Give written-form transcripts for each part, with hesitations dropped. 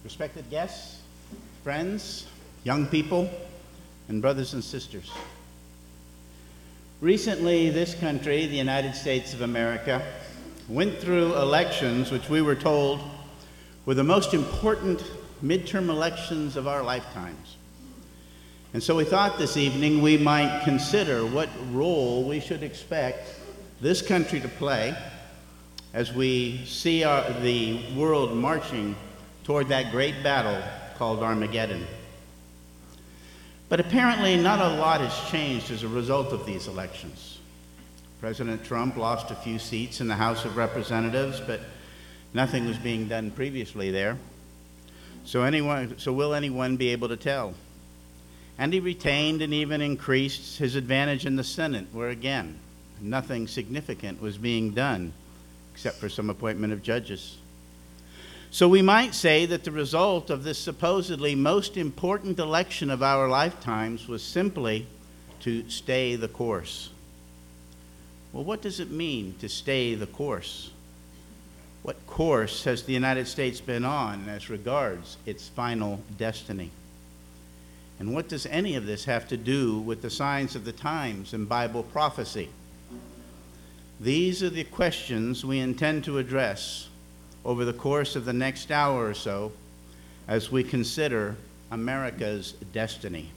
Respected guests, friends, young people, and brothers and sisters. Recently, this country, the United States of America, went through elections which we were told were the most important midterm elections of our lifetimes. And so we thought this evening we might consider what role we should expect this country to play as we see the world marching toward that great battle called Armageddon. But apparently not a lot has changed as a result of these elections. President Trump lost a few seats in the House of Representatives, but nothing was being done previously there. So will anyone be able to tell? And he retained and even increased his advantage in the Senate, where again, nothing significant was being done, except for some appointment of judges. So we might say that the result of this supposedly most important election of our lifetimes was simply to stay the course. Well, what does it mean to stay the course? What course has the United States been on as regards its final destiny? And what does any of this have to do with the signs of the times and Bible prophecy? These are the questions we intend to address over the course of the next hour or so as we consider America's destiny.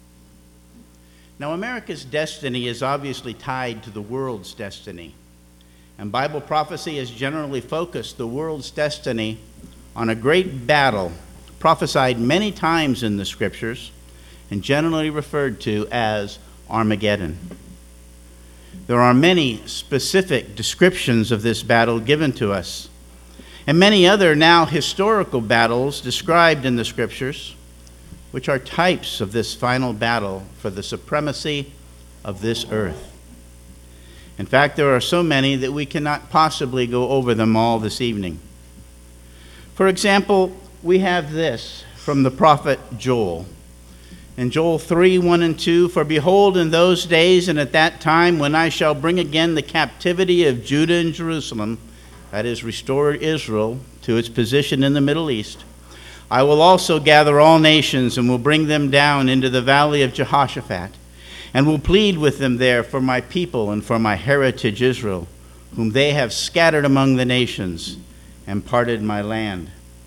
Now, America's destiny is obviously tied to the world's destiny, and Bible prophecy has generally focused the world's destiny on a great battle prophesied many times in the Scriptures and generally referred to as Armageddon. There are many specific descriptions of this battle given to us, and many other now historical battles described in the Scriptures, which are types of this final battle for the supremacy of this earth. In fact, there are so many that we cannot possibly go over them all this evening. For example, we have this from the prophet Joel. In Joel 3, 1 and 2, "For behold, in those days and at that time, when I shall bring again the captivity of Judah and Jerusalem," that is, restore Israel to its position in the Middle East, "I will also gather all nations and will bring them down into the valley of Jehoshaphat, and will plead with them there for my people and for my heritage Israel, whom they have scattered among the nations and parted my land."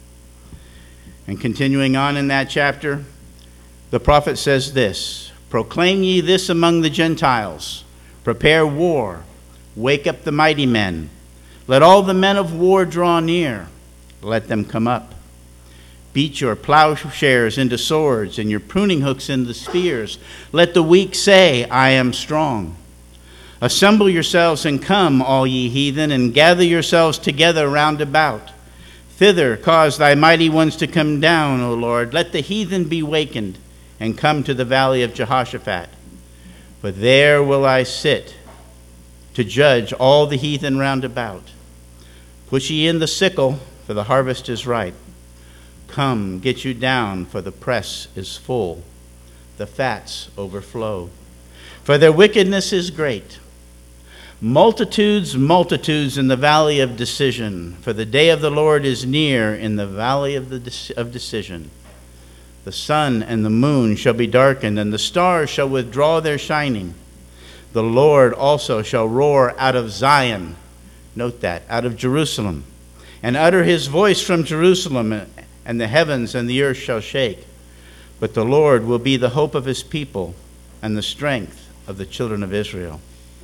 And continuing on in that chapter, the prophet says this, "Proclaim ye this among the Gentiles, prepare war, wake up the mighty men. Let all the men of war draw near, let them come up. Beat your plowshares into swords and your pruning hooks into spears. Let the weak say, I am strong. Assemble yourselves and come, all ye heathen, and gather yourselves together round about. Thither cause thy mighty ones to come down, O Lord. Let the heathen be wakened, and come to the valley of Jehoshaphat. For there will I sit to judge all the heathen round about. Push ye in the sickle, for the harvest is ripe. Come, get you down, for the press is full. The fats overflow. For their wickedness is great. Multitudes, multitudes in the valley of decision. For the day of the Lord is near in the valley of decision. The sun and the moon shall be darkened, and the stars shall withdraw their shining. The Lord also shall roar out of Zion," note that, out of Jerusalem, "and utter his voice from Jerusalem, and the heavens and the earth shall shake. But the Lord will be the hope of his people and the strength of the children of Israel."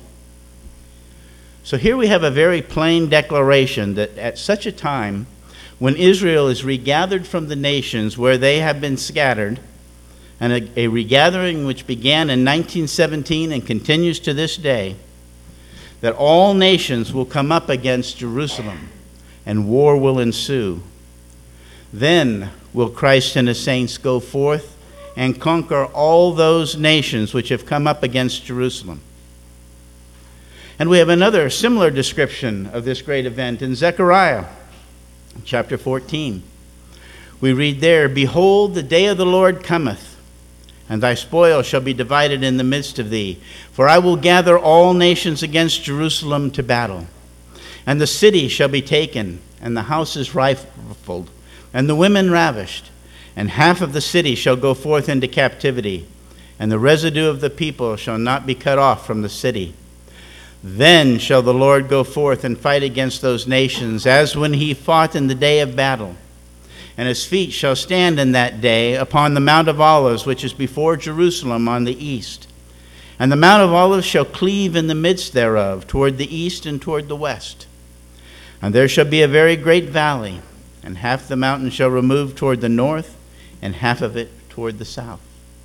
So here we have a very plain declaration that at such a time, when Israel is regathered from the nations where they have been scattered, and a regathering which began in 1917 and continues to this day, that all nations will come up against Jerusalem and war will ensue. Then will Christ and his saints go forth and conquer all those nations which have come up against Jerusalem. And we have another similar description of this great event in Zechariah chapter 14. We read there, "Behold, the day of the Lord cometh, and thy spoil shall be divided in the midst of thee. For I will gather all nations against Jerusalem to battle. And the city shall be taken, and the houses rifled, and the women ravished, and half of the city shall go forth into captivity, and the residue of the people shall not be cut off from the city. Then shall the Lord go forth and fight against those nations, as when he fought in the day of battle. And his feet shall stand in that day upon the Mount of Olives, which is before Jerusalem on the east. And the Mount of Olives shall cleave in the midst thereof, toward the east and toward the west. And there shall be a very great valley, and half the mountain shall remove toward the north, and half of it toward the south.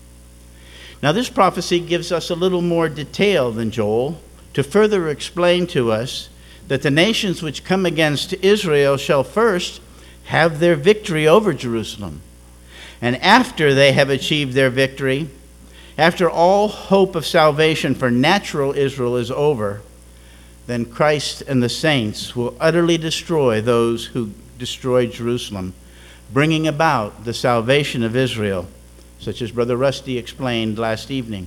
Now this prophecy gives us a little more detail than Joel, to further explain to us that the nations which come against Israel shall first have their victory over Jerusalem. And after they have achieved their victory, after all hope of salvation for natural Israel is over, then Christ and the saints will utterly destroy those who destroyed Jerusalem, bringing about the salvation of Israel, such as Brother Rusty explained last evening.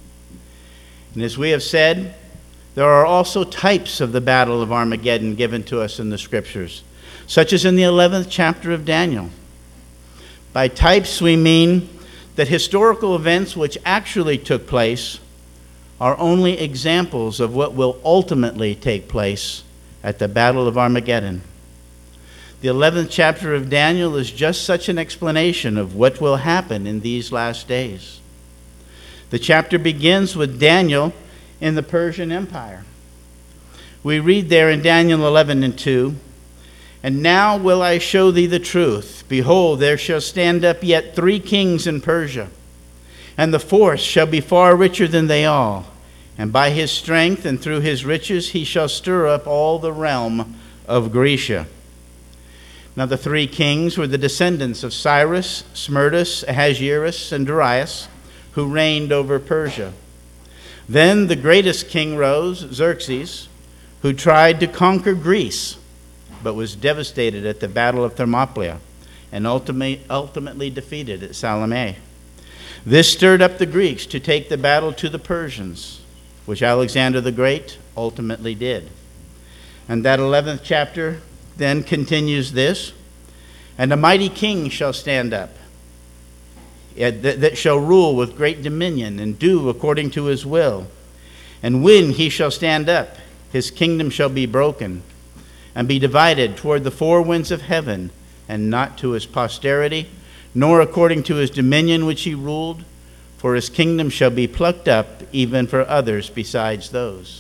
And as we have said, there are also types of the battle of Armageddon given to us in the Scriptures, such as in the 11th chapter of Daniel. By types, we mean that historical events which actually took place are only examples of what will ultimately take place at the Battle of Armageddon. The 11th chapter of Daniel is just such an explanation of what will happen in these last days. The chapter begins with Daniel in the Persian Empire. We read there in Daniel 11:2, "And now will I show thee the truth. Behold, there shall stand up yet 3 kings in Persia, and the fourth shall be far richer than they all. And by his strength and through his riches he shall stir up all the realm of Grecia." Now the 3 kings were the descendants of Cyrus, Smerdis, Ahasuerus, and Darius, who reigned over Persia. Then the greatest king rose, Xerxes, who tried to conquer Greece, but was devastated at the Battle of Thermopylae and ultimately defeated at Salamis. This stirred up the Greeks to take the battle to the Persians, which Alexander the Great ultimately did. And that 11th chapter then continues this, "And a mighty king shall stand up, that shall rule with great dominion and do according to his will. And when he shall stand up, his kingdom shall be broken and be divided toward the 4 winds of heaven, and not to his posterity, nor according to his dominion which he ruled, for his kingdom shall be plucked up even for others besides those."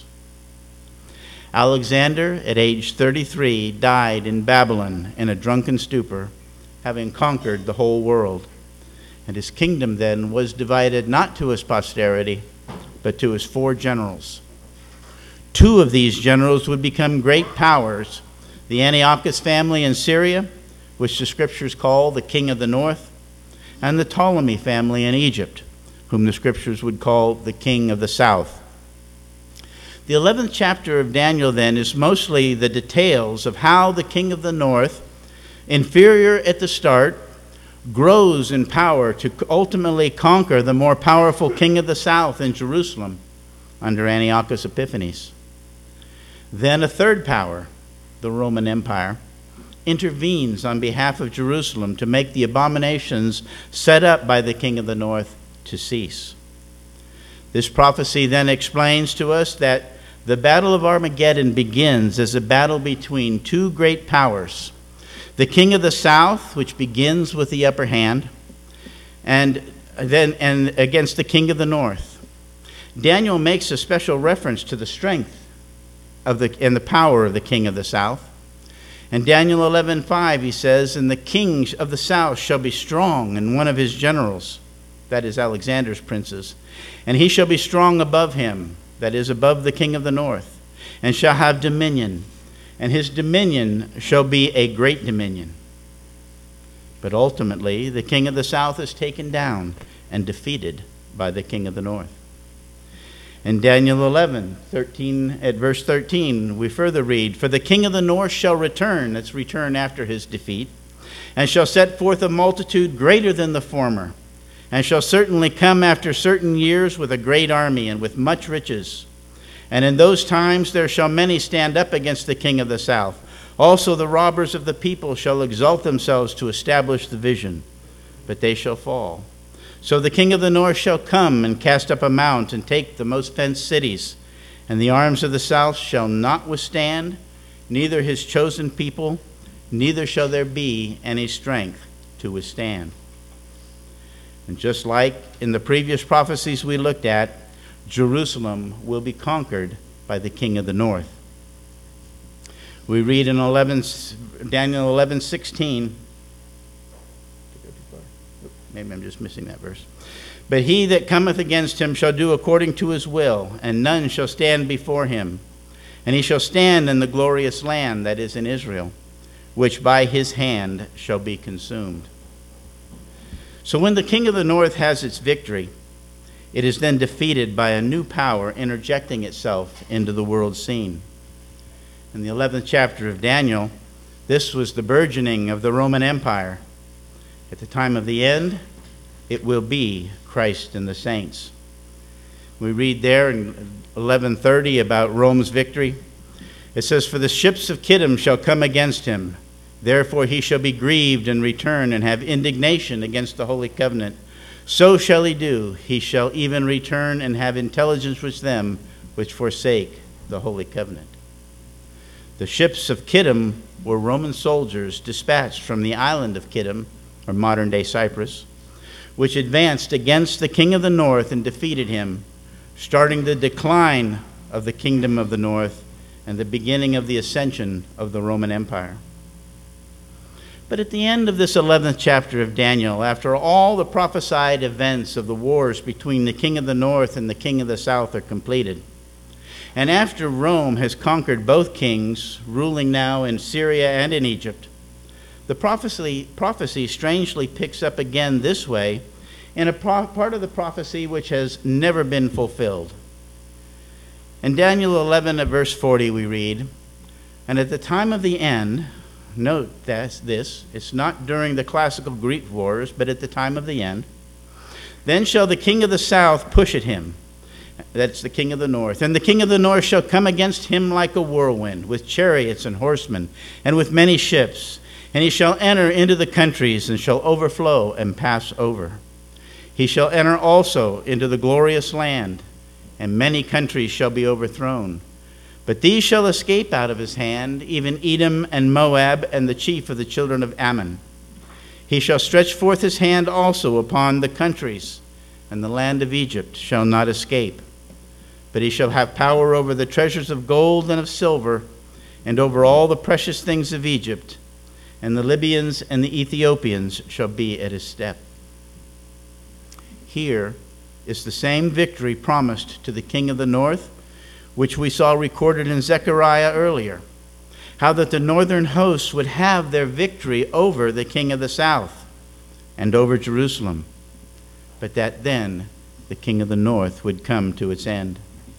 Alexander, at age 33, died in Babylon in a drunken stupor, having conquered the whole world. And his kingdom then was divided not to his posterity, but to his 4 generals. 2 of these generals would become great powers, the Antiochus family in Syria, which the Scriptures call the king of the north, and the Ptolemy family in Egypt, whom the Scriptures would call the king of the south. The 11th chapter of Daniel then is mostly the details of how the king of the north, inferior at the start, grows in power to ultimately conquer the more powerful king of the south in Jerusalem under Antiochus Epiphanes. Then a third power, the Roman Empire, intervenes on behalf of Jerusalem to make the abominations set up by the king of the north to cease. This prophecy then explains to us that the Battle of Armageddon begins as a battle between 2 great powers, the king of the south, which begins with the upper hand, and against the king of the north. Daniel makes a special reference to the strength and the power of the king of the south. In Daniel 11:5, he says, "And the king of the south shall be strong, and one of his generals," that is Alexander's princes, "and he shall be strong above him," that is above the king of the north, "and shall have dominion, and his dominion shall be a great dominion." But ultimately, the king of the south is taken down and defeated by the king of the north. In Daniel 11:13, at verse 13, we further read, "For the king of the north shall return," that's return after his defeat, "and shall set forth a multitude greater than the former, and shall certainly come after certain years with a great army and with much riches. And in those times there shall many stand up against the king of the south, Also the robbers of the people shall exalt themselves to establish the vision, but they shall fall. So the king of the north shall come and cast up a mount and take the most fenced cities, and the arms of the south shall not withstand, neither his chosen people, neither shall there be any strength to withstand. And just like in the previous prophecies we looked at, Jerusalem will be conquered by the king of the north. We read in Daniel 11:16. Maybe I'm just missing that verse. But he that cometh against him shall do according to his will, and none shall stand before him. And he shall stand in the glorious land that is in Israel, which by his hand shall be consumed. So when the king of the north has its victory, it is then defeated by a new power interjecting itself into the world scene. In the 11th chapter of Daniel, this was the burgeoning of the Roman Empire. At the time of the end, it will be Christ and the saints. We read there in 11:30 about Rome's victory. It says, "For the ships of Kittim shall come against him. Therefore he shall be grieved and return and have indignation against the holy covenant. So shall he do. He shall even return and have intelligence with them which forsake the holy covenant." The ships of Kittim were Roman soldiers dispatched from the island of Kittim, or modern-day Cyprus, which advanced against the king of the north and defeated him, starting the decline of the kingdom of the north and the beginning of the ascension of the Roman Empire. But at the end of this 11th chapter of Daniel, after all the prophesied events of the wars between the king of the north and the king of the south are completed, and after Rome has conquered both kings, ruling now in Syria and in Egypt, the prophecy strangely picks up again this way in a part of the prophecy which has never been fulfilled. In Daniel 11 at verse 40 we read, "And at the time of the end," note this, it's not during the classical Greek wars, but at the time of the end, "then shall the king of the south push at him," that's the king of the north, "and the king of the north shall come against him like a whirlwind, with chariots and horsemen, and with many ships. And he shall enter into the countries, and shall overflow and pass over. He shall enter also into the glorious land, and many countries shall be overthrown. But these shall escape out of his hand, even Edom and Moab, and the chief of the children of Ammon. He shall stretch forth his hand also upon the countries, and the land of Egypt shall not escape. But he shall have power over the treasures of gold and of silver, and over all the precious things of Egypt, and the Libyans and the Ethiopians shall be at his step." Here is the same victory promised to the king of the north, which we saw recorded in Zechariah earlier, how that the northern hosts would have their victory over the king of the south and over Jerusalem, but that then the king of the north would come to its end.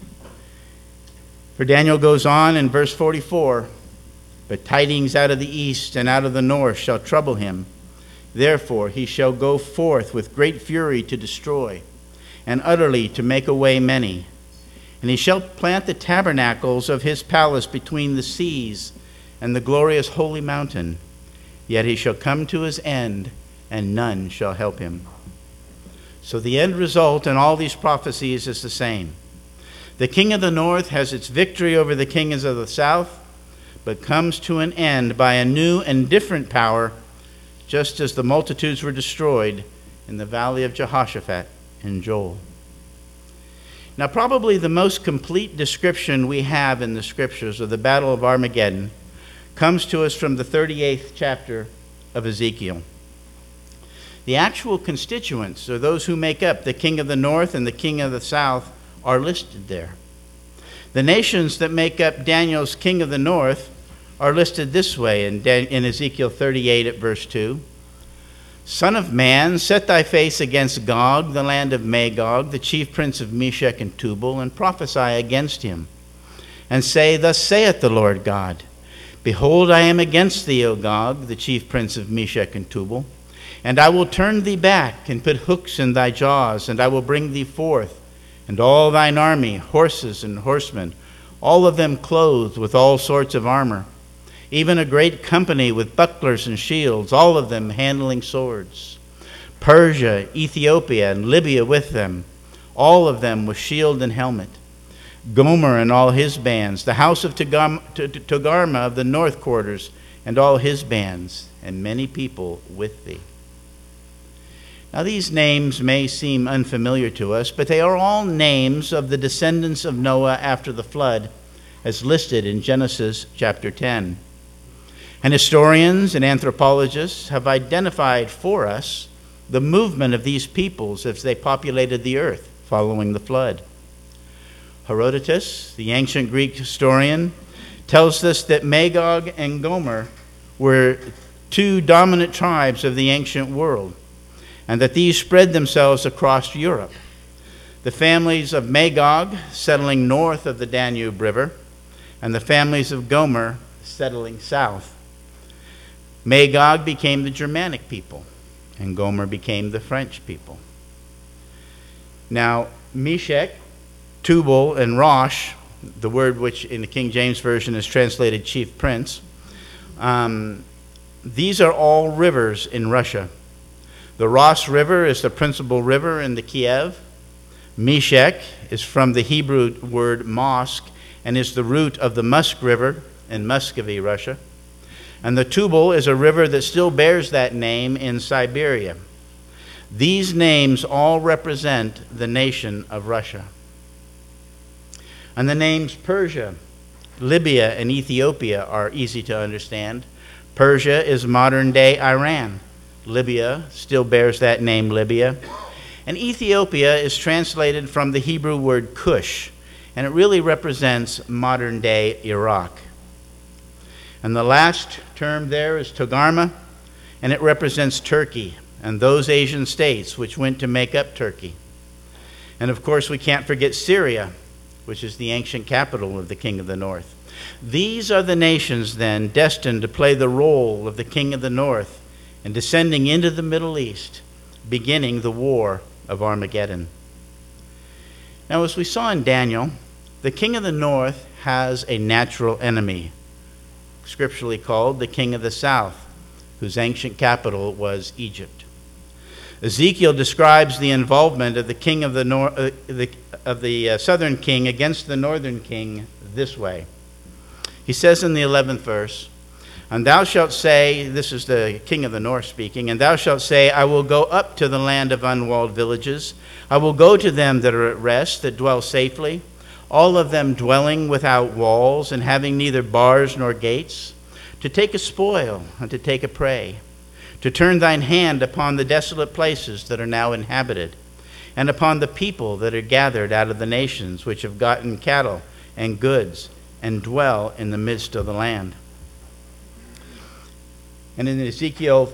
For Daniel goes on in verse 44, "But tidings out of the east and out of the north shall trouble him. Therefore he shall go forth with great fury to destroy, and utterly to make away many. And he shall plant the tabernacles of his palace between the seas and the glorious holy mountain. Yet he shall come to his end, and none shall help him." So the end result in all these prophecies is the same. The king of the north has its victory over the kings of the south, but comes to an end by a new and different power, just as the multitudes were destroyed in the valley of Jehoshaphat in Joel. Now, probably the most complete description we have in the scriptures of the Battle of Armageddon comes to us from the 38th chapter of Ezekiel. The actual constituents, or those who make up the king of the north and the king of the south, are listed there. The nations that make up Daniel's king of the north are listed this way in Ezekiel 38 at verse 2. "Son of man, set thy face against Gog, the land of Magog, the chief prince of Meshech and Tubal, and prophesy against him, and say, Thus saith the Lord God, Behold, I am against thee, O Gog, the chief prince of Meshech and Tubal, and I will turn thee back, and put hooks in thy jaws, and I will bring thee forth, and all thine army, horses and horsemen, all of them clothed with all sorts of armor. even a great company with bucklers and shields, all of them handling swords. Persia, Ethiopia, and Libya with them, all of them with shield and helmet. Gomer and all his bands, the house of Togarma of the north quarters, and all his bands, and many people with thee. Now these names may seem unfamiliar to us, but they are all names of the descendants of Noah after the flood, as listed in Genesis chapter 10. And historians and anthropologists have identified for us the movement of these peoples as they populated the earth following the flood. Herodotus, the ancient Greek historian, tells us that Magog and Gomer were two dominant tribes of the ancient world, and that these spread themselves across Europe. The families of Magog settling north of the Danube River, and the families of Gomer settling south. Magog became the Germanic people, and Gomer became the French people. Now, Meshech, Tubal, and Rosh, the word which in the King James Version is translated chief prince, these are all rivers in Russia. The Ros River is the principal river in the Kiev. Meshech is from the Hebrew word mosque and is the root of the Musk River in Muscovy, Russia. And the Tubal is a river that still bears that name in Siberia. These names all represent the nation of Russia. And the names Persia, Libya, and Ethiopia are easy to understand. Persia is modern-day Iran. Libya still bears that name, Libya. And Ethiopia is translated from the Hebrew word Cush, and it really represents modern-day Iraq. And the last term there is Togarma, and it represents Turkey and those Asian states which went to make up Turkey. And of course, we can't forget Syria, which is the ancient capital of the King of the North. These are the nations, then, destined to play the role of the King of the North in descending into the Middle East, beginning the War of Armageddon. Now, as we saw in Daniel, the King of the North has a natural enemy, scripturally called the King of the South, whose ancient capital was Egypt. Ezekiel describes the involvement of the king of the southern king against the northern king this way. He says in the 11th verse, "And thou shalt say," this is the king of the north speaking, "and thou shalt say, I will go up to the land of unwalled villages. I will go to them that are at rest, that dwell safely, all of them dwelling without walls and having neither bars nor gates, to take a spoil and to take a prey, to turn thine hand upon the desolate places that are now inhabited, and upon the people that are gathered out of the nations which have gotten cattle and goods and dwell in the midst of the land." And in Ezekiel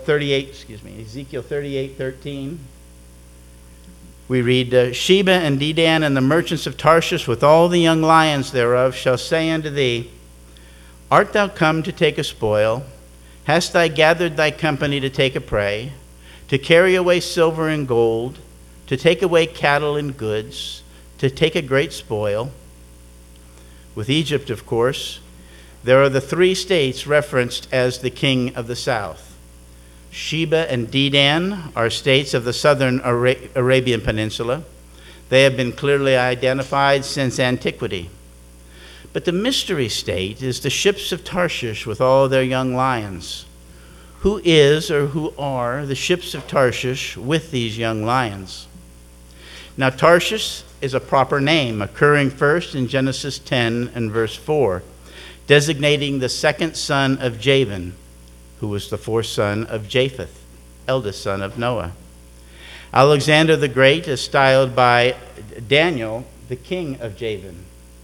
38:13, we read, "Sheba and Dedan and the merchants of Tarshish with all the young lions thereof shall say unto thee, Art thou come to take a spoil? Hast thou gathered thy company to take a prey, to carry away silver and gold, to take away cattle and goods, to take a great spoil?" With Egypt, of course, there are the three states referenced as the King of the South. Sheba and Dedan are states of the southern Arabian Peninsula. They have been clearly identified since antiquity. But the mystery state is the ships of Tarshish with all their young lions. Who is or who are the ships of Tarshish with these young lions? Now, Tarshish is a proper name, occurring first in Genesis 10 and verse 4, designating the second son of Javan, who was the fourth son of Japheth, eldest son of Noah. Alexander the Great is styled by Daniel the king of Javan.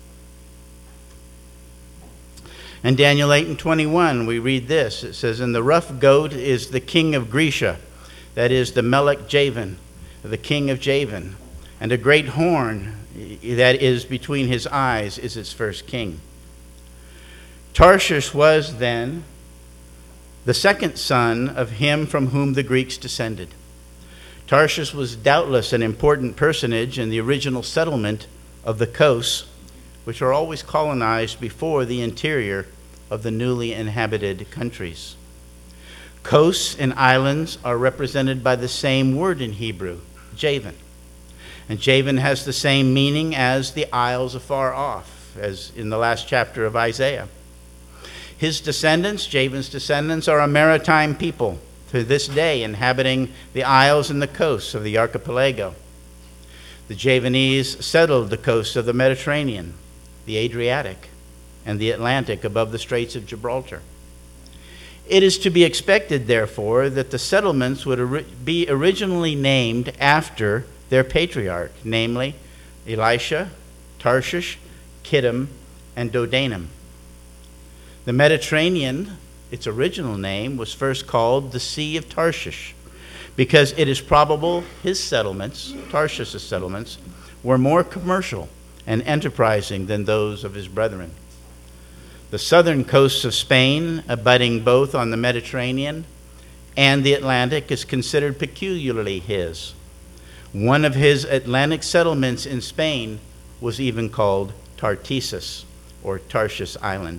In Daniel 8:21, we read this. It says, "And the rough goat is the king of Grecia, that is the Melech Javan, the king of Javan. And a great horn that is between his eyes is its first king." Tarshish was then the second son of him from whom the Greeks descended. Tarshish was doubtless an important personage in the original settlement of the coasts, which are always colonized before the interior of the newly inhabited countries. Coasts and islands are represented by the same word in Hebrew, Javan. And Javan has the same meaning as the isles afar off, as in the last chapter of Isaiah. His descendants, Javan's descendants, are a maritime people to this day, inhabiting the isles and the coasts of the archipelago. The Javanese settled the coasts of the Mediterranean, the Adriatic, and the Atlantic above the Straits of Gibraltar. It is to be expected, therefore, that the settlements would be originally named after their patriarch, namely Elisha, Tarshish, Kittim, and Dodanim. The Mediterranean, its original name, was first called the Sea of Tarshish, because it is probable his settlements, Tarshish's settlements, were more commercial and enterprising than those of his brethren. The southern coasts of Spain, abutting both on the Mediterranean and the Atlantic, is considered peculiarly his. One of his Atlantic settlements in Spain was even called Tartessus, or Tarshish Island.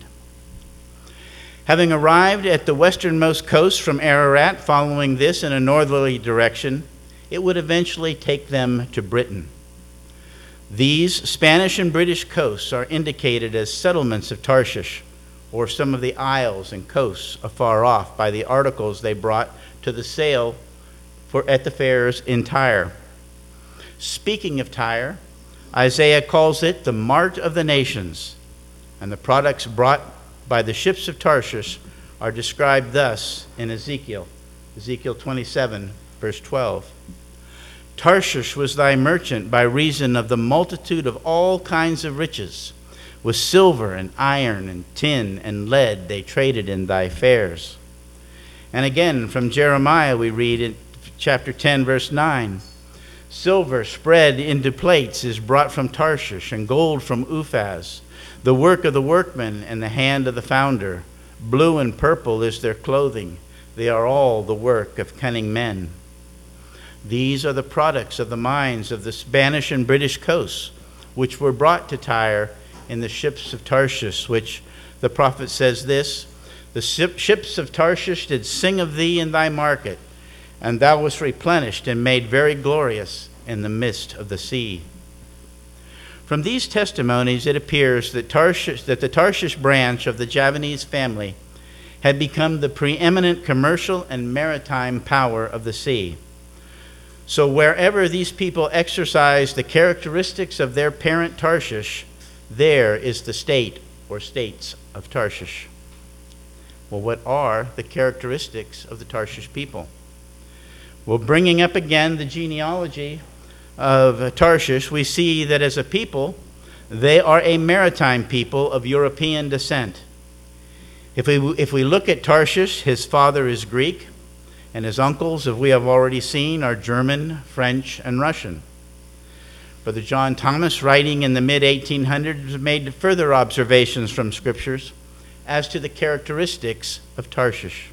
Having arrived at the westernmost coast from Ararat, following this in a northerly direction, it would eventually take them to Britain. These Spanish and British coasts are indicated as settlements of Tarshish, or some of the isles and coasts afar off, by the articles they brought to the sale at the fairs in Tyre. Speaking of Tyre, Isaiah calls it the mart of the nations, and the products brought by the ships of Tarshish are described thus in Ezekiel 27, verse 12. Tarshish was thy merchant by reason of the multitude of all kinds of riches. With silver and iron and tin and lead they traded in thy fairs. And again from Jeremiah we read in chapter 10, verse 9. Silver spread into plates is brought from Tarshish, and gold from Uphaz, the work of the workman and the hand of the founder. Blue and purple is their clothing. They are all the work of cunning men. These are the products of the mines of the Spanish and British coasts, which were brought to Tyre in the ships of Tarshish, which the prophet says this, the ships of Tarshish did sing of thee in thy market, and thou wast replenished and made very glorious in the midst of the sea. From these testimonies, it appears that the Tarshish branch of the Javanese family had become the preeminent commercial and maritime power of the sea. So wherever these people exercised the characteristics of their parent Tarshish, there is the state or states of Tarshish. Well, what are the characteristics of the Tarshish people? Well, bringing up again the genealogy of Tarshish, we see that as a people, they are a maritime people of European descent. If we look at Tarshish, his father is Greek, and his uncles, as we have already seen, are German, French, and Russian. Brother John Thomas, writing in the mid-1800s, made further observations from scriptures as to the characteristics of Tarshish.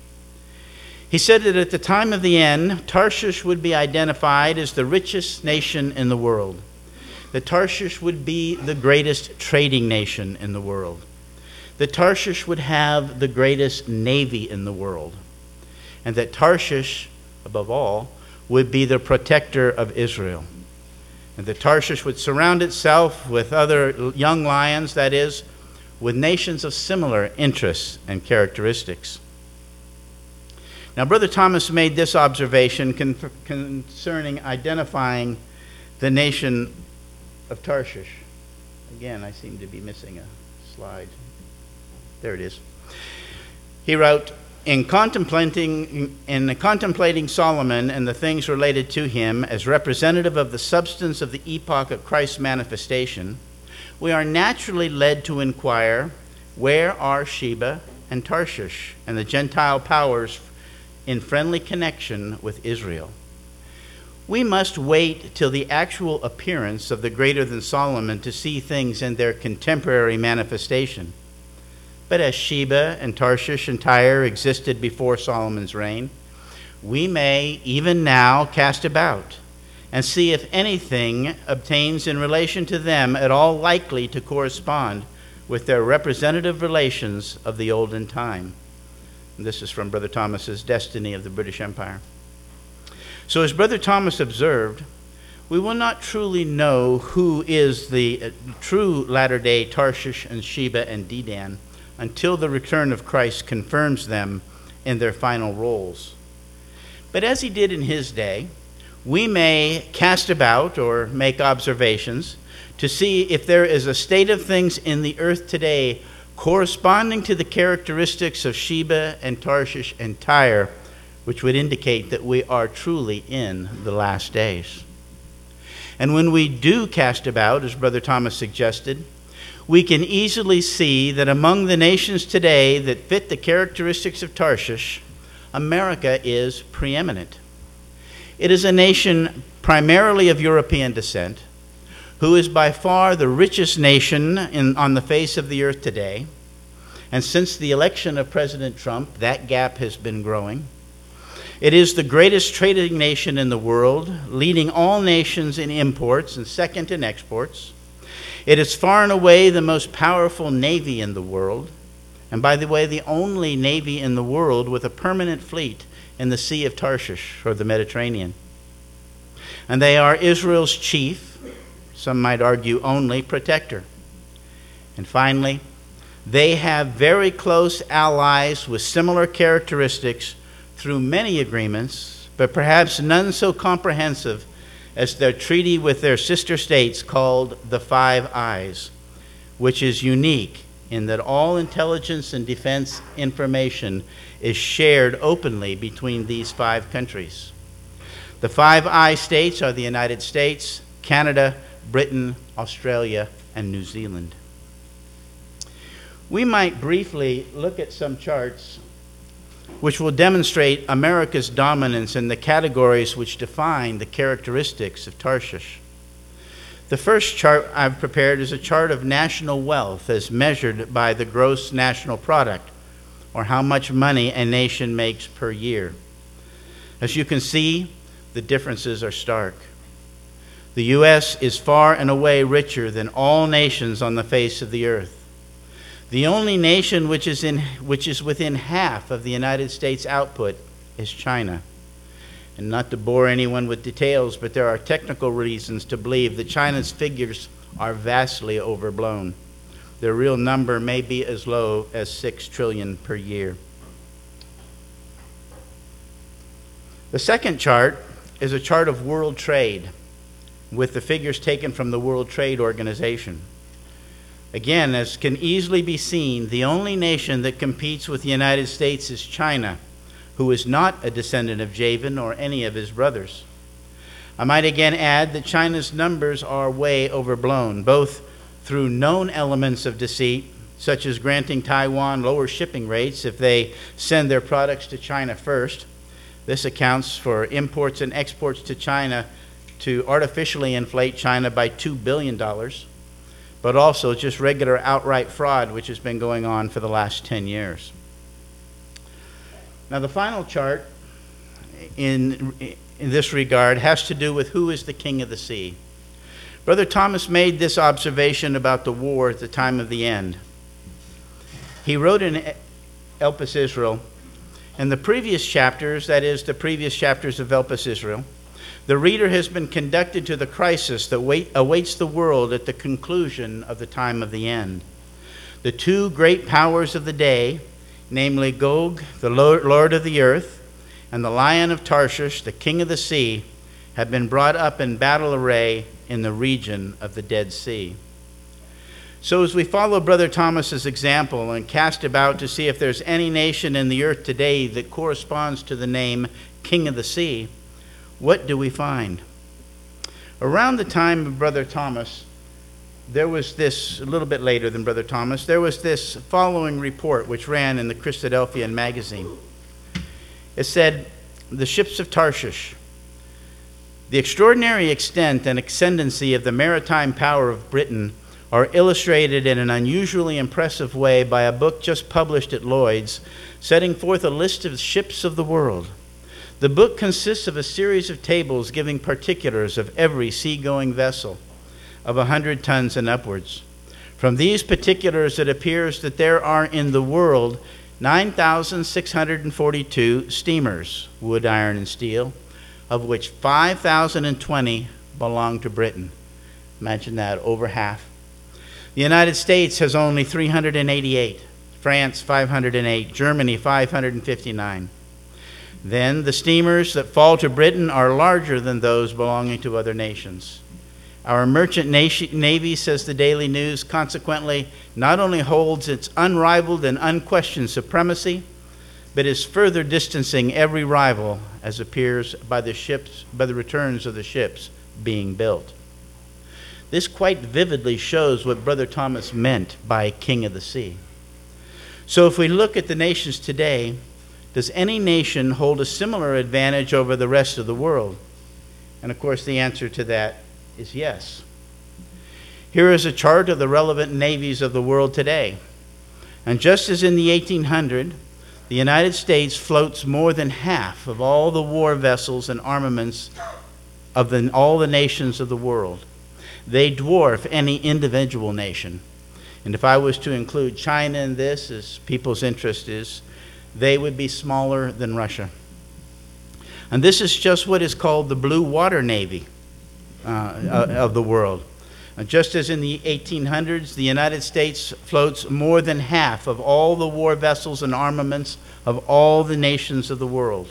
He said that at the time of the end, Tarshish would be identified as the richest nation in the world. That Tarshish would be the greatest trading nation in the world. That Tarshish would have the greatest navy in the world. And that Tarshish, above all, would be the protector of Israel. And that Tarshish would surround itself with other young lions, that is, with nations of similar interests and characteristics. Now, Brother Thomas made this observation concerning identifying the nation of Tarshish. Again, I seem to be missing a slide. There it is. He wrote, In contemplating Solomon and the things related to him as representative of the substance of the epoch of Christ's manifestation, we are naturally led to inquire, where are Sheba and Tarshish and the Gentile powers in friendly connection with Israel? We must wait till the actual appearance of the greater than Solomon to see things in their contemporary manifestation. But as Sheba and Tarshish and Tyre existed before Solomon's reign, we may even now cast about and see if anything obtains in relation to them at all likely to correspond with their representative relations of the olden time. And this is from Brother Thomas's Destiny of the British Empire. So as Brother Thomas observed, we will not truly know who is the true latter-day Tarshish and Sheba and Dedan until the return of Christ confirms them in their final roles. But as he did in his day, we may cast about or make observations to see if there is a state of things in the earth today corresponding to the characteristics of Sheba and Tarshish and Tyre, which would indicate that we are truly in the last days. And when we do cast about, as Brother Thomas suggested, we can easily see that among the nations today that fit the characteristics of Tarshish, America is preeminent. It is a nation primarily of European descent, who is by far the richest nation on the face of the earth today. And since the election of President Trump, that gap has been growing. It is the greatest trading nation in the world, leading all nations in imports and second in exports. It is far and away the most powerful navy in the world. And by the way, the only navy in the world with a permanent fleet in the Sea of Tarshish, or the Mediterranean. And they are Israel's chief, some might argue only, protector. And finally, they have very close allies with similar characteristics through many agreements, but perhaps none so comprehensive as their treaty with their sister states called the Five Eyes, which is unique in that all intelligence and defense information is shared openly between these five countries. The Five Eyes states are the United States, Canada, Britain, Australia, and New Zealand. We might briefly look at some charts which will demonstrate America's dominance in the categories which define the characteristics of Tarshish. The first chart I've prepared is a chart of national wealth as measured by the gross national product, or how much money a nation makes per year. As you can see, the differences are stark. The U.S. is far and away richer than all nations on the face of the earth. The only nation which is within half of the United States output is China. And not to bore anyone with details, but there are technical reasons to believe that China's figures are vastly overblown. Their real number may be as low as 6 trillion per year. The second chart is a chart of world trade with the figures taken from the World Trade Organization. Again, as can easily be seen, the only nation that competes with the United States is China, who is not a descendant of Javan or any of his brothers. I might again add that China's numbers are way overblown, both through known elements of deceit, such as granting Taiwan lower shipping rates if they send their products to China first. This accounts for imports and exports to China to artificially inflate China by $2 billion, but also just regular outright fraud, which has been going on for the last 10 years. Now, the final chart in this regard has to do with who is the king of the sea. Brother Thomas made this observation about the war at the time of the end. He wrote in Elpis Israel, in the previous chapters, that is, the previous chapters of Elpis Israel, the reader has been conducted to the crisis that awaits the world at the conclusion of the time of the end. The two great powers of the day, namely Gog, the Lord of the earth, and the Lion of Tarshish, the king of the sea, have been brought up in battle array in the region of the Dead Sea. So as we follow Brother Thomas's example and cast about to see if there's any nation in the earth today that corresponds to the name King of the Sea, what do we find? Around the time of Brother Thomas, there was this, a little bit later than Brother Thomas, there was this following report which ran in the Christadelphian magazine. It said, the ships of Tarshish. The extraordinary extent and ascendancy of the maritime power of Britain are illustrated in an unusually impressive way by a book just published at Lloyd's, setting forth a list of ships of the world. The book consists of a series of tables giving particulars of every seagoing vessel of 100 tons and upwards, From these particulars, it appears that there are in the world 9,642 steamers, wood, iron, and steel, of which 5,020 belong to Britain. Imagine that, over half. The United States has only 388, France 508, Germany 559. Then the steamers that fall to Britain are larger than those belonging to other nations. Our merchant navy, says the Daily News, consequently not only holds its unrivaled and unquestioned supremacy, but is further distancing every rival, as appears by the returns of the ships being built. This quite vividly shows what Brother Thomas meant by King of the Sea. So if we look at the nations today, does any nation hold a similar advantage over the rest of the world? And of course the answer to that is yes. Here is a chart of the relevant navies of the world today. And just as in the 1800s, the United States floats more than half of all the war vessels and armaments of all the nations of the world. They dwarf any individual nation. And if I was to include China in this, as people's interest is, they would be smaller than Russia. And this is just what is called the Blue Water Navy of the world. Just as in the 1800s, the United States floats more than half of all the war vessels and armaments of all the nations of the world.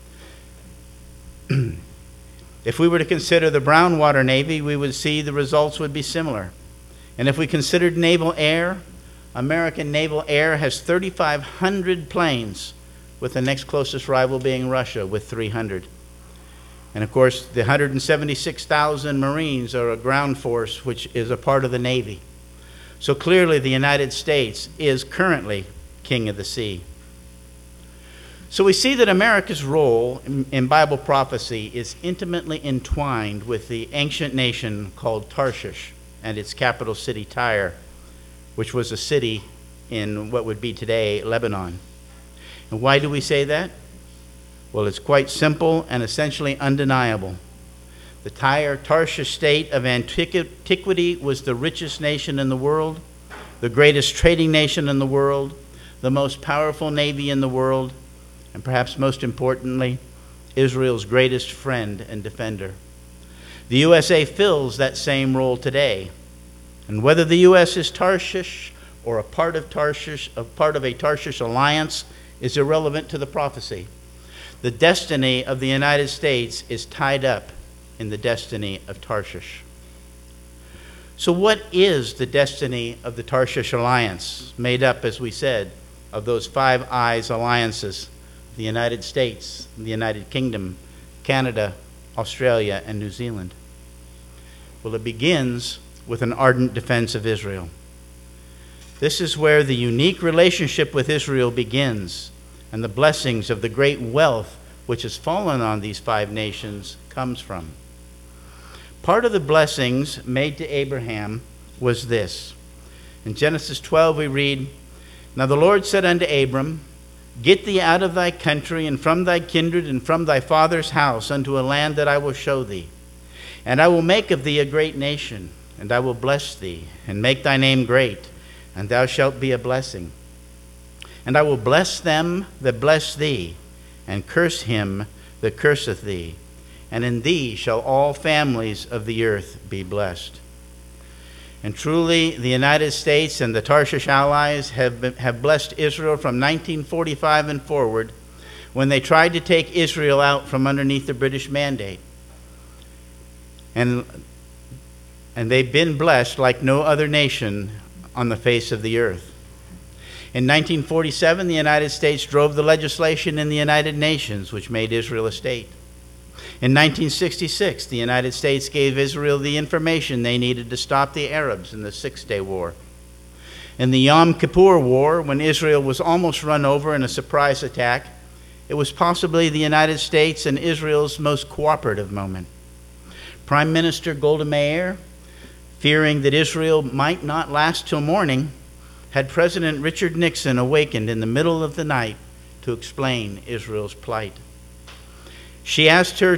If we were to consider the Brown Water Navy, we would see the results would be similar. And if we considered naval air, American naval air has 3,500 planes, with the next closest rival being Russia with 300. And of course, the 176,000 Marines are a ground force, which is a part of the Navy. So clearly, the United States is currently king of the sea. So we see that America's role in Bible prophecy is intimately entwined with the ancient nation called Tarshish and its capital city, Tyre, which was a city in what would be today Lebanon. And why do we say that? Well, it's quite simple and essentially undeniable. The Tarshish state of antiquity was the richest nation in the world, the greatest trading nation in the world, the most powerful navy in the world, and perhaps most importantly, Israel's greatest friend and defender. The USA fills that same role today. And whether the U.S. is Tarshish or a part of a Tarshish alliance is irrelevant to the prophecy. The destiny of the United States is tied up in the destiny of Tarshish. So what is the destiny of the Tarshish alliance, made up, as we said, of those Five Eyes alliances, the United States, the United Kingdom, Canada, Australia, and New Zealand? Well, it begins with an ardent defense of Israel. This is where the unique relationship with Israel begins, and the blessings of the great wealth which has fallen on these five nations comes from. Part of the blessings made to Abraham was this. In Genesis 12 we read, "Now the Lord said unto Abram, Get thee out of thy country, and from thy kindred, and from thy father's house, unto a land that I will show thee. And I will make of thee a great nation, and I will bless thee, and make thy name great, and thou shalt be a blessing. And I will bless them that bless thee, and curse him that curseth thee. And in thee shall all families of the earth be blessed." And truly, the United States and the Tarshish allies have blessed Israel from 1945 and forward, when they tried to take Israel out from underneath the British mandate. And they've been blessed like no other nation on the face of the earth. In 1947, the United States drove the legislation in the United Nations which made Israel a state. In 1966, the United States gave Israel the information they needed to stop the Arabs in the Six-Day War. In the Yom Kippur War, when Israel was almost run over in a surprise attack, it was possibly the United States and Israel's most cooperative moment. Prime Minister Golda Meir, fearing that Israel might not last till morning, had President Richard Nixon awakened in the middle of the night to explain Israel's plight. She asked her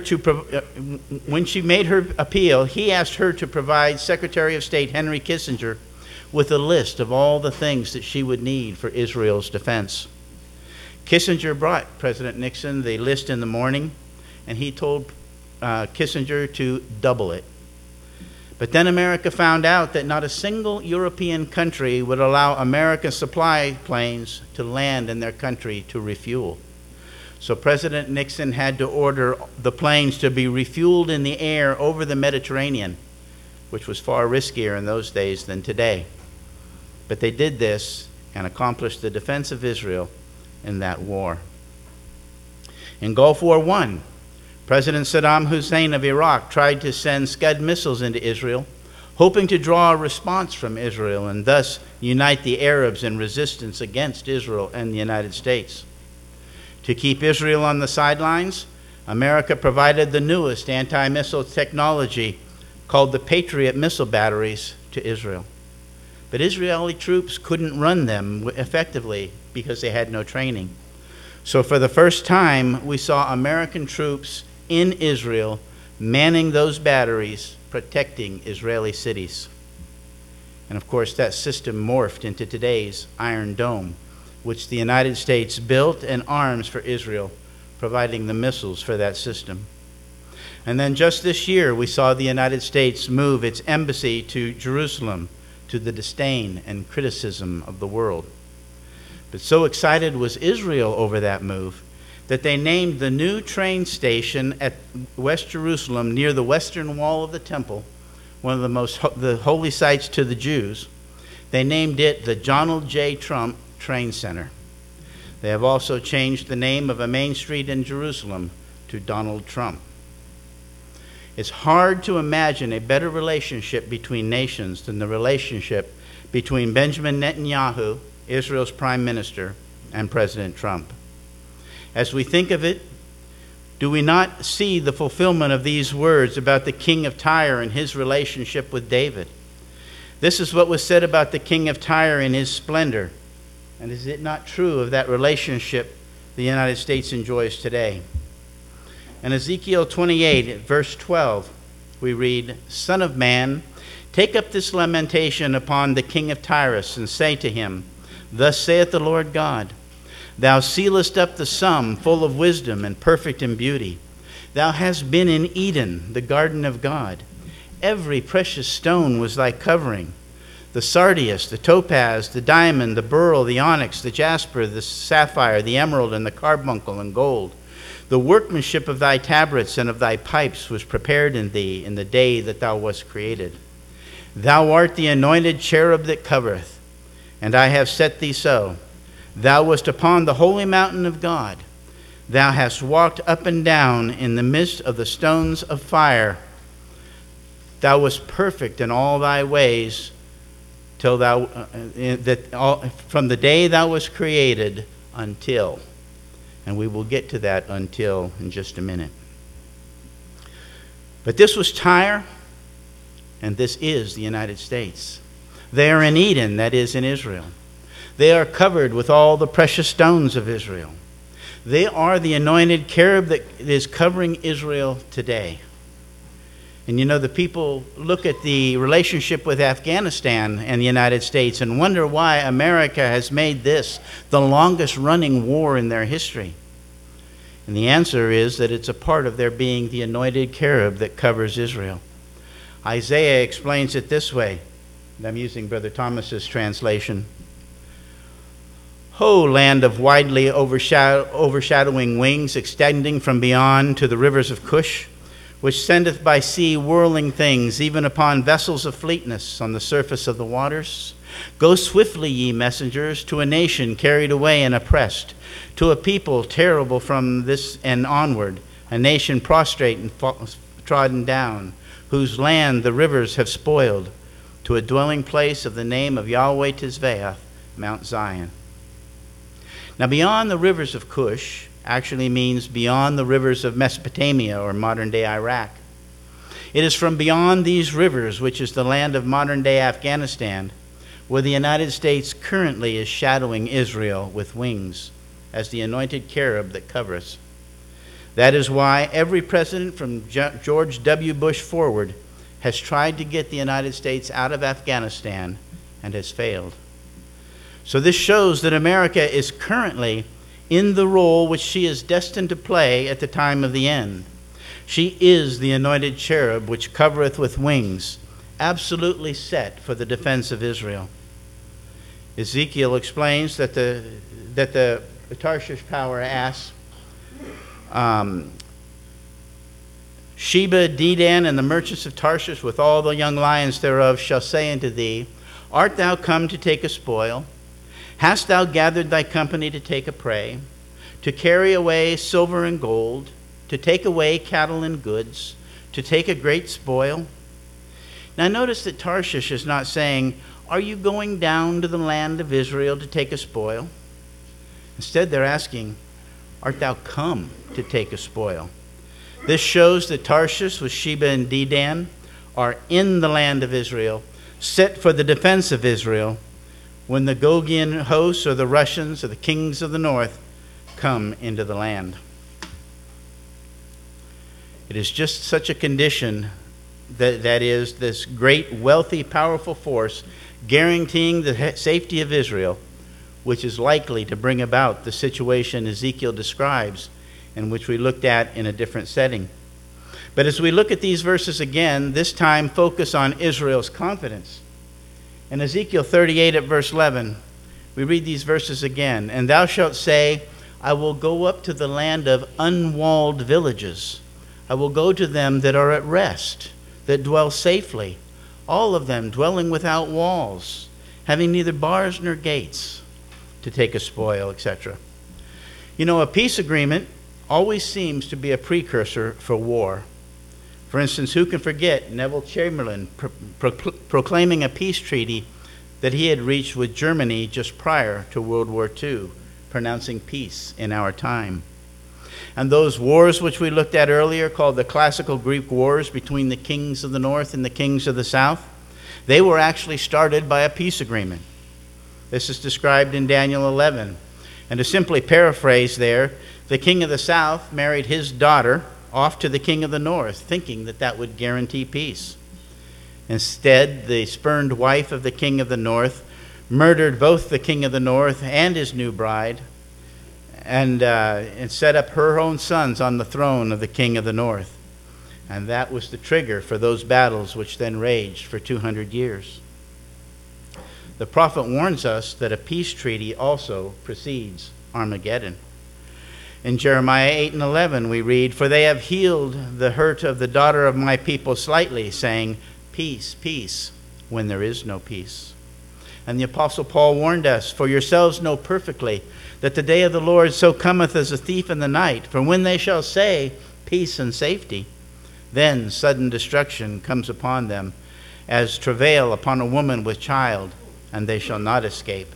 when she made her appeal, he asked her to provide Secretary of State Henry Kissinger with a list of all the things that she would need for Israel's defense. Kissinger brought President Nixon the list in the morning, and he told Kissinger to double it. But then America found out that not a single European country would allow American supply planes to land in their country to refuel. So President Nixon had to order the planes to be refueled in the air over the Mediterranean, which was far riskier in those days than today. But they did this and accomplished the defense of Israel in that war. In Gulf War I, President Saddam Hussein of Iraq tried to send Scud missiles into Israel, hoping to draw a response from Israel and thus unite the Arabs in resistance against Israel and the United States. To keep Israel on the sidelines, America provided the newest anti-missile technology called the Patriot missile batteries to Israel. But Israeli troops couldn't run them effectively because they had no training. So for the first time, we saw American troops in Israel manning those batteries, protecting Israeli cities. And of course, that system morphed into today's Iron Dome, which the United States built and arms for Israel, providing the missiles for that system. And then just this year, we saw the United States move its embassy to Jerusalem, to the disdain and criticism of the world. But so excited was Israel over that move that they named the new train station at West Jerusalem near the western wall of the temple, one of the holy sites to the Jews. They named it the Donald J. Trump Train Center. They have also changed the name of a main street in Jerusalem to Donald Trump. It's hard to imagine a better relationship between nations than the relationship between Benjamin Netanyahu, Israel's prime minister, and President Trump. As we think of it, do we not see the fulfillment of these words about the king of Tyre and his relationship with David? This is what was said about the king of Tyre in his splendor. And is it not true of that relationship the United States enjoys today? In Ezekiel 28, verse 12, we read, "Son of man, take up this lamentation upon the king of Tyrus, and say to him, Thus saith the Lord God, Thou sealest up the sum, full of wisdom and perfect in beauty. Thou hast been in Eden, the garden of God. Every precious stone was thy covering, the sardius, the topaz, the diamond, the beryl, the onyx, the jasper, the sapphire, the emerald, and the carbuncle, and gold. The workmanship of thy tabrets and of thy pipes was prepared in thee in the day that thou wast created. Thou art the anointed cherub that covereth, and I have set thee so. Thou wast upon the holy mountain of God. Thou hast walked up and down in the midst of the stones of fire. Thou wast perfect in all thy ways, till from the day thou wast created until." And we will get to that until in just a minute. But this was Tyre, and this is the United States. They are in Eden, that is, in Israel. They are covered with all the precious stones of Israel. They are the anointed cherub that is covering Israel today. And you know, the people look at the relationship with Afghanistan and the United States and wonder why America has made this the longest running war in their history. And the answer is that it's a part of their being the anointed cherub that covers Israel. Isaiah explains it this way, and I'm using Brother Thomas's translation. Ho, land of widely overshadowing wings, extending from beyond to the rivers of Cush, which sendeth by sea whirling things, even upon vessels of fleetness on the surface of the waters. Go swiftly, ye messengers, to a nation carried away and oppressed, to a people terrible from this and onward, a nation prostrate and trodden down, whose land the rivers have spoiled, to a dwelling place of the name of Yahweh Tisbeath, Mount Zion. Now, beyond the rivers of Cush actually means beyond the rivers of Mesopotamia or modern-day Iraq. It is from beyond these rivers, which is the land of modern-day Afghanistan, where the United States currently is shadowing Israel with wings as the anointed cherub that covers. That is why every president from George W. Bush forward has tried to get the United States out of Afghanistan and has failed. So this shows that America is currently in the role which she is destined to play at the time of the end. She is the anointed cherub which covereth with wings, absolutely set for the defense of Israel. Ezekiel explains that the Tarshish power asks, Sheba, Dedan, and the merchants of Tarshish with all the young lions thereof shall say unto thee, Art thou come to take a spoil? Hast thou gathered thy company to take a prey, to carry away silver and gold, to take away cattle and goods, to take a great spoil? Now notice that Tarshish is not saying, Are you going down to the land of Israel to take a spoil? Instead, they're asking, Art thou come to take a spoil? This shows that Tarshish with Sheba and Dedan are in the land of Israel, set for the defense of Israel, when the Gogian hosts or the Russians or the kings of the north come into the land. It is just such a condition that is this great, wealthy, powerful force guaranteeing the safety of Israel, which is likely to bring about the situation Ezekiel describes and which we looked at in a different setting. But as we look at these verses again, this time focus on Israel's confidence. In Ezekiel 38 at verse 11, we read these verses again. And thou shalt say, I will go up to the land of unwalled villages. I will go to them that are at rest, that dwell safely, all of them dwelling without walls, having neither bars nor gates, to take a spoil, etc. You know, a peace agreement always seems to be a precursor for war. For instance, who can forget Neville Chamberlain proclaiming a peace treaty that he had reached with Germany just prior to World War II, pronouncing peace in our time. And those wars which we looked at earlier, called the classical Greek wars between the kings of the north and the kings of the south, they were actually started by a peace agreement. This is described in Daniel 11. And to simply paraphrase there, the king of the south married his daughter off to the king of the north, thinking that that would guarantee peace. Instead, the spurned wife of the king of the north murdered both the king of the north and his new bride, and set up her own sons on the throne of the king of the north. And that was the trigger for those battles which then raged for 200 years. The prophet warns us that a peace treaty also precedes Armageddon. In Jeremiah 8 and 11 we read, For they have healed the hurt of the daughter of my people slightly, saying, Peace, peace, when there is no peace. And the Apostle Paul warned us, For yourselves know perfectly that the day of the Lord so cometh as a thief in the night. For when they shall say, Peace and safety, then sudden destruction comes upon them, as travail upon a woman with child, and they shall not escape.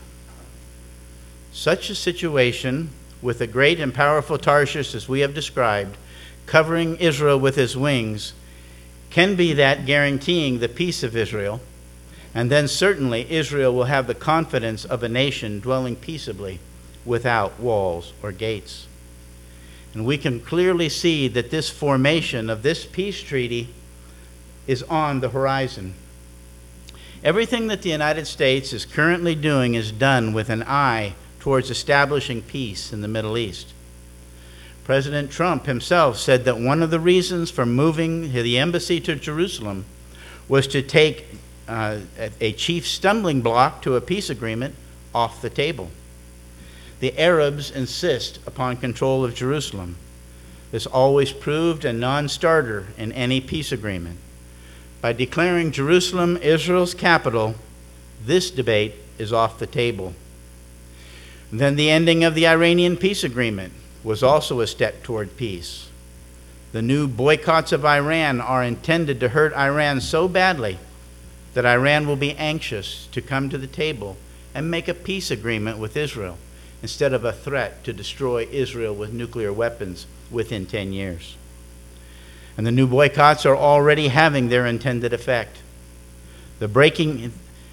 Such a situation, with a great and powerful Tarshish, as we have described, covering Israel with his wings, can be that guaranteeing the peace of Israel. And then certainly Israel will have the confidence of a nation dwelling peaceably without walls or gates. And we can clearly see that this formation of this peace treaty is on the horizon. Everything that the United States is currently doing is done with an eye towards establishing peace in the Middle East. President Trump himself said that one of the reasons for moving the embassy to Jerusalem was to take a chief stumbling block to a peace agreement off the table. The Arabs insist upon control of Jerusalem. This always proved a non-starter in any peace agreement. By declaring Jerusalem Israel's capital, this debate is off the table. Then the ending of the Iranian peace agreement was also a step toward peace. The new boycotts of Iran are intended to hurt Iran so badly that Iran will be anxious to come to the table and make a peace agreement with Israel instead of a threat to destroy Israel with nuclear weapons within 10 years. And the new boycotts are already having their intended effect. The breaking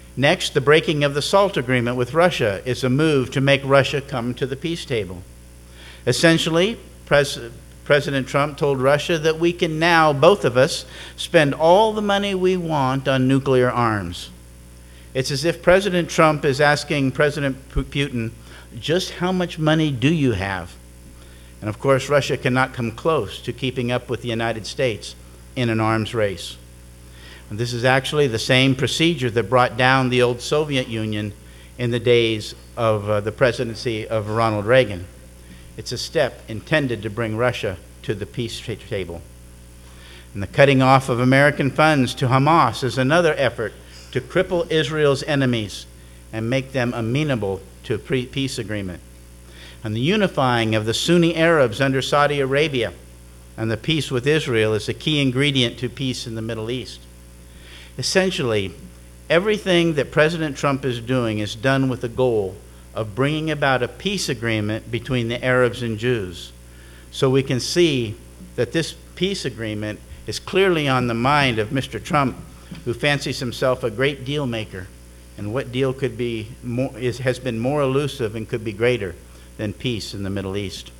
of the SALT agreement with Russia is a move to make Russia come to the peace table. Essentially, President Trump told Russia that we can now, both of us, spend all the money we want on nuclear arms. It's as if President Trump is asking President Putin, just how much money do you have? And of course, Russia cannot come close to keeping up with the United States in an arms race. And this is actually the same procedure that brought down the old Soviet Union in the days of the presidency of Ronald Reagan. It's a step intended to bring Russia to the peace table. And the cutting off of American funds to Hamas is another effort to cripple Israel's enemies and make them amenable to a peace agreement. And the unifying of the Sunni Arabs under Saudi Arabia and the peace with Israel is a key ingredient to peace in the Middle East. Essentially, everything that President Trump is doing is done with the goal of bringing about a peace agreement between the Arabs and Jews. So we can see that this peace agreement is clearly on the mind of Mr. Trump, who fancies himself a great deal maker. And what deal could be has been more elusive and could be greater than peace in the Middle East?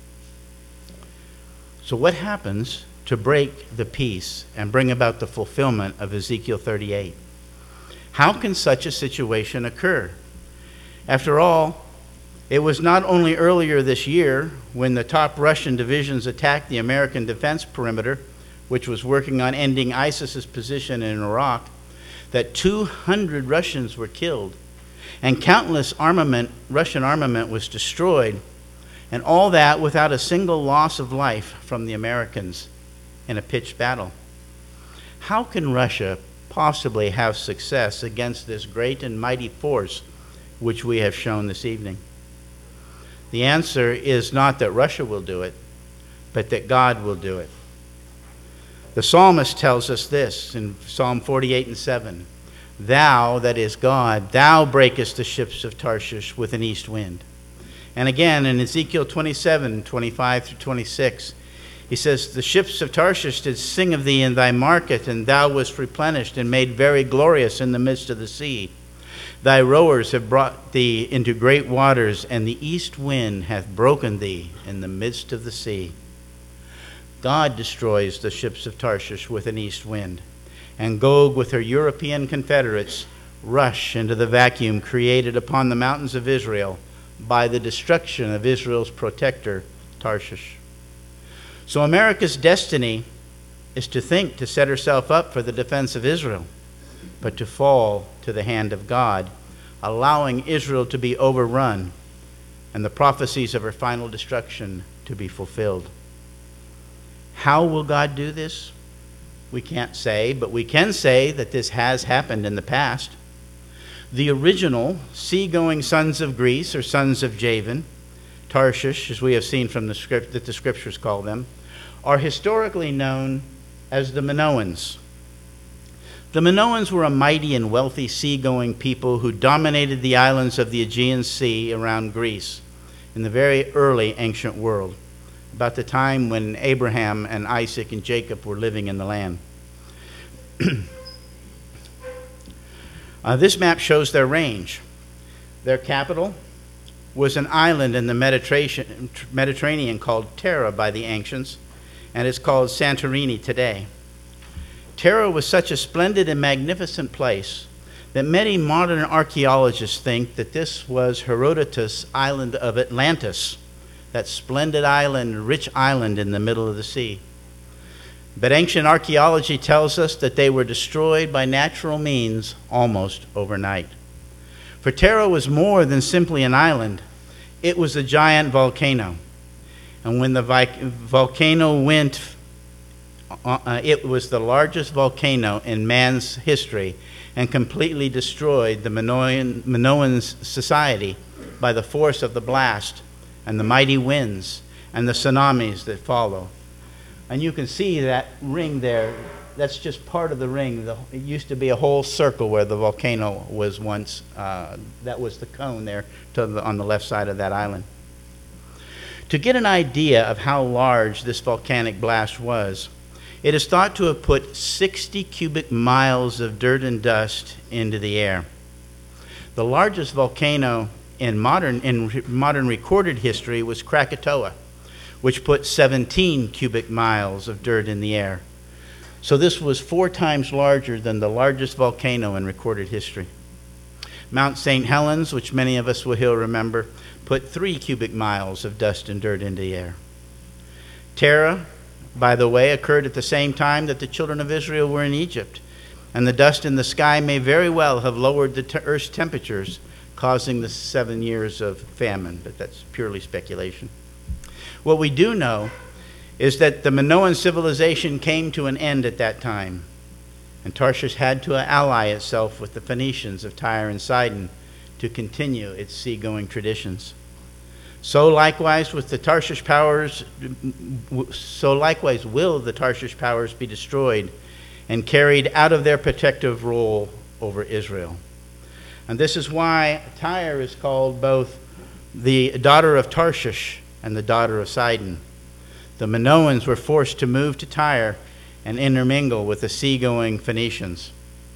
So what happens to break the peace and bring about the fulfillment of Ezekiel 38? How can such a situation occur? After all, it was not only earlier this year when the top Russian divisions attacked the American defense perimeter, which was working on ending ISIS's position in Iraq, that 200 Russians were killed and countless Russian armament was destroyed, and all that without a single loss of life from the Americans in a pitched battle. How can Russia possibly have success against this great and mighty force which we have shown this evening? The answer is not that Russia will do it, but that God will do it. The psalmist tells us this in Psalm 48:7. Thou, that is God, thou breakest the ships of Tarshish with an east wind. And again in Ezekiel 27:25-26, he says, the ships of Tarshish did sing of thee in thy market, and thou wast replenished and made very glorious in the midst of the sea. Thy rowers have brought thee into great waters, and the east wind hath broken thee in the midst of the sea. God destroys the ships of Tarshish with an east wind, and Gog with her European confederates rush into the vacuum created upon the mountains of Israel by the destruction of Israel's protector, Tarshish. So America's destiny is to think to set herself up for the defense of Israel, but to fall to the hand of God, allowing Israel to be overrun and the prophecies of her final destruction to be fulfilled. How will God do this? We can't say, but we can say that this has happened in the past. The original seagoing sons of Greece, or sons of Javan, Tarshish, as we have seen from the script that the scriptures call them, are historically known as the Minoans. The Minoans were a mighty and wealthy seagoing people who dominated the islands of the Aegean Sea around Greece in the very early ancient world, about the time when Abraham and Isaac and Jacob were living in the land. This map shows their range. Their capital was an island in the Mediterranean called Terra by the ancients, and it's called Santorini today. Terra was such a splendid and magnificent place that many modern archaeologists think that this was Herodotus' island of Atlantis, that splendid island, rich island in the middle of the sea. But ancient archaeology tells us that they were destroyed by natural means almost overnight. For Terra was more than simply an island. It was a giant volcano. And when the volcano went, it was the largest volcano in man's history and completely destroyed the Minoan society by the force of the blast and the mighty winds and the tsunamis that follow. And you can see that ring there. That's just part of the ring. It used to be a whole circle where the volcano was once. That was the cone there on the left side of that island. To get an idea of how large this volcanic blast was, it is thought to have put 60 cubic miles of dirt and dust into the air. The largest volcano in modern recorded history was Krakatoa, which put 17 cubic miles of dirt in the air. So this was 4 times larger than the largest volcano in recorded history. Mount St. Helens, which many of us will remember, put 3 cubic miles of dust and dirt into the air. Terah, by the way, occurred at the same time that the children of Israel were in Egypt, and the dust in the sky may very well have lowered the earth's temperatures, causing the 7 years of famine, but that's purely speculation. What we do know is that the Minoan civilization came to an end at that time, and Tarshish had to ally itself with the Phoenicians of Tyre and Sidon to continue its seagoing traditions. So likewise will the Tarshish powers be destroyed and carried out of their protective role over Israel. And this is why Tyre is called both the daughter of Tarshish and the daughter of Sidon. The Minoans were forced to move to Tyre and intermingle with the seagoing Phoenicians.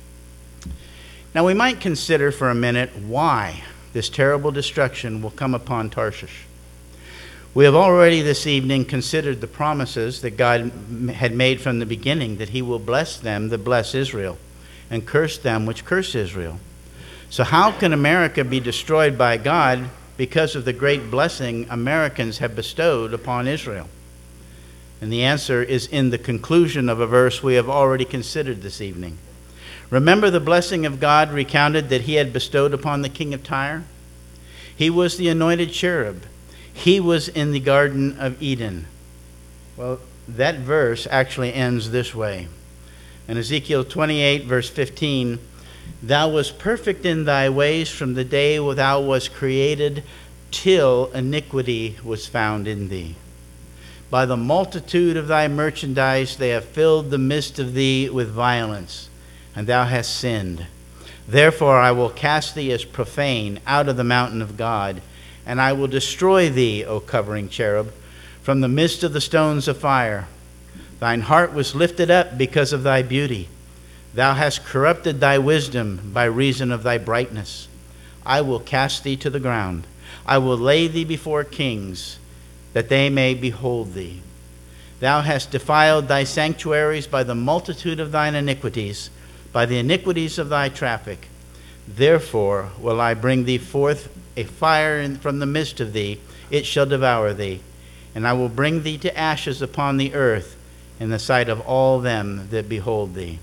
Now we might consider for a minute why this terrible destruction will come upon Tarshish. We have already this evening considered the promises that God had made from the beginning, that he will bless them that bless Israel and curse them which curse Israel. So how can America be destroyed by God because of the great blessing Americans have bestowed upon Israel? And the answer is in the conclusion of a verse we have already considered this evening. Remember the blessing of God recounted that he had bestowed upon the king of Tyre? He was the anointed cherub. He was in the Garden of Eden. Well, that verse actually ends this way. In Ezekiel 28, verse 15, thou wast perfect in thy ways from the day thou wast created till iniquity was found in thee. By the multitude of thy merchandise they have filled the midst of thee with violence, and thou hast sinned. Therefore I will cast thee as profane out of the mountain of God, and I will destroy thee, O covering cherub, from the midst of the stones of fire. Thine heart was lifted up because of thy beauty. Thou hast corrupted thy wisdom by reason of thy brightness. I will cast thee to the ground. I will lay thee before kings, that they may behold thee. Thou hast defiled thy sanctuaries by the multitude of thine iniquities, by the iniquities of thy traffic. Therefore will I bring thee forth a fire from the midst of thee, it shall devour thee, and I will bring thee to ashes upon the earth in the sight of all them that behold thee.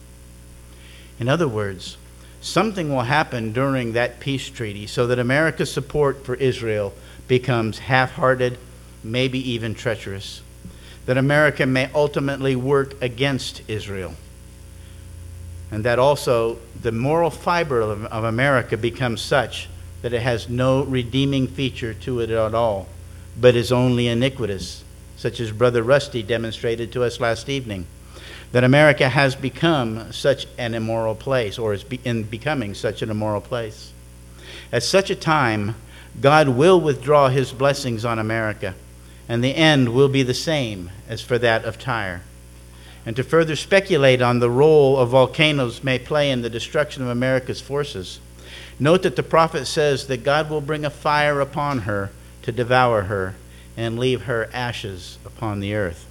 In other words, something will happen during that peace treaty so that America's support for Israel becomes half-hearted, maybe even treacherous, that America may ultimately work against Israel, and that also the moral fiber of America becomes such that it has no redeeming feature to it at all, but is only iniquitous, such as Brother Rusty demonstrated to us last evening, that America has become such an immoral place, or is becoming such an immoral place. At such a time, God will withdraw his blessings on America, and the end will be the same as for that of Tyre. And to further speculate on the role of volcanoes may play in the destruction of America's forces, note that the prophet says that God will bring a fire upon her to devour her and leave her ashes upon the earth.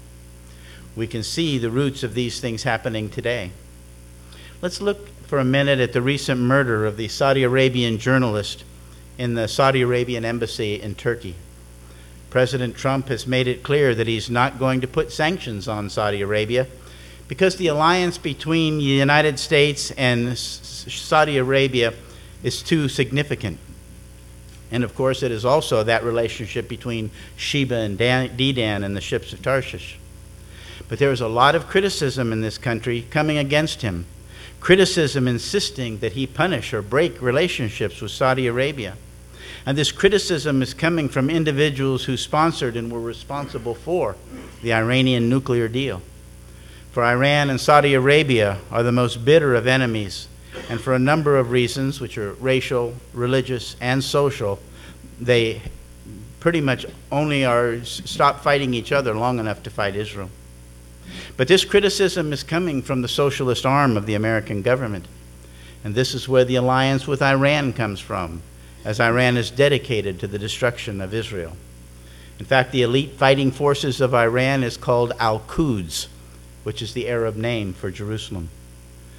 We can see the roots of these things happening today. Let's look for a minute at the recent murder of the Saudi Arabian journalist in the Saudi Arabian embassy in Turkey. President Trump has made it clear that he's not going to put sanctions on Saudi Arabia because the alliance between the United States and Saudi Arabia is too significant. And of course, it is also that relationship between Sheba and Dedan and the ships of Tarshish. But there is a lot of criticism in this country coming against him. Criticism insisting that he punish or break relationships with Saudi Arabia. And this criticism is coming from individuals who sponsored and were responsible for the Iranian nuclear deal. For Iran and Saudi Arabia are the most bitter of enemies, and for a number of reasons, which are racial, religious, and social, they pretty much only stop fighting each other long enough to fight Israel. But this criticism is coming from the socialist arm of the American government, and this is where the alliance with Iran comes from, as Iran is dedicated to the destruction of Israel. In fact, the elite fighting forces of Iran is called Al-Quds, which is the Arab name for Jerusalem.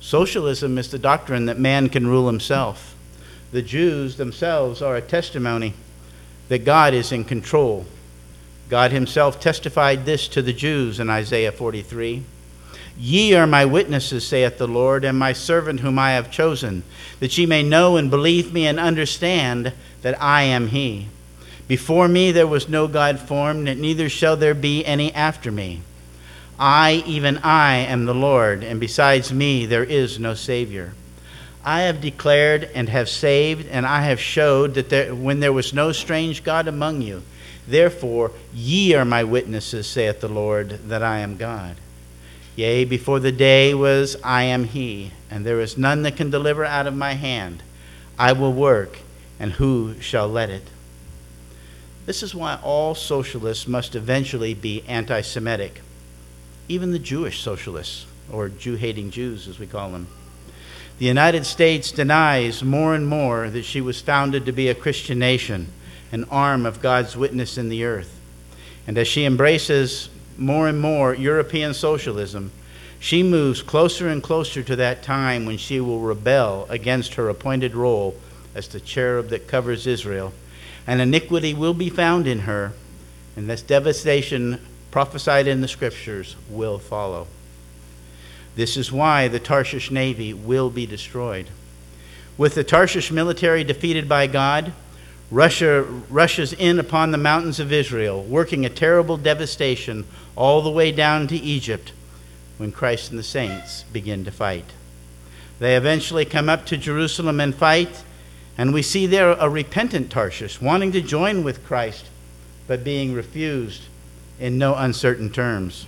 Socialism is the doctrine that man can rule himself. The Jews themselves are a testimony that God is in control. God himself testified this to the Jews in Isaiah 43. Ye are my witnesses, saith the Lord, and my servant whom I have chosen, that ye may know and believe me and understand that I am he. Before me there was no God formed, and neither shall there be any after me. I, even I, am the Lord, and besides me there is no Savior. I have declared and have saved, and I have showed that when there was no strange God among you. Therefore ye are my witnesses, saith the Lord, that I am God. Yea, before the day was, I am he, and there is none that can deliver out of my hand. I will work, and who shall let it? This is why all socialists must eventually be anti-Semitic. Even the Jewish socialists, or Jew-hating Jews as we call them. The United States denies more and more that she was founded to be a Christian nation, an arm of God's witness in the earth. And as she embraces more and more European socialism, she moves closer and closer to that time when she will rebel against her appointed role as the cherub that covers Israel, and iniquity will be found in her, and this devastation prophesied in the scriptures will follow. This is why the Tarshish Navy will be destroyed. With the Tarshish military defeated by God, Russia rushes in upon the mountains of Israel, working a terrible devastation all the way down to Egypt when Christ and the saints begin to fight. They eventually come up to Jerusalem and fight, and we see there a repentant Tarshish wanting to join with Christ, but being refused in no uncertain terms.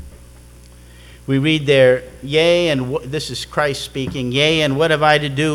We read there, yea, and this is Christ speaking, yea, and what have ye to do